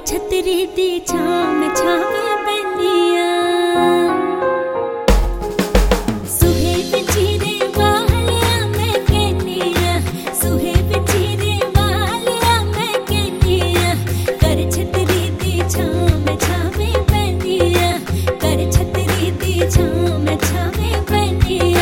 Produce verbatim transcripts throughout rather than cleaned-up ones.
छतरी दी छाम छावे बनिया सुहे बिचीरे वालिया मैं कहनिया सुहे बिचीरे वालिया मैं कहनिया कर छतरी दी छाम छावे बनिया कर छतरी दी छाम छावे बनिया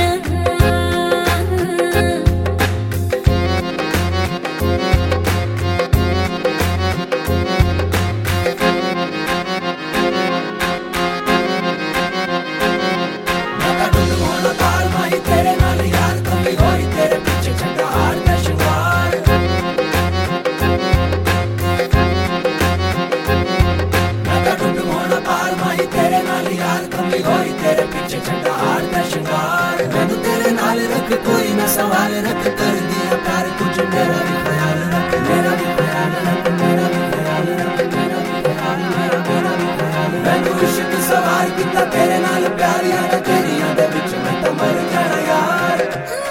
तेरे पीछे छंडा हार दा श्रृंगार मैनू तेरे नाल रख कोई ना सवाल रख कर दिया प्यार कुछ मेरा भी ख्याल रख मेरा भी ख्याल रख मेरा भी ख्याल रख मेरा भी ख्याल मेरा मेरा भी ख्याल मैनू इश्क सवार किता तेरे नाल प्यार यार तेरी याद विच मैं तो मर जाना यार।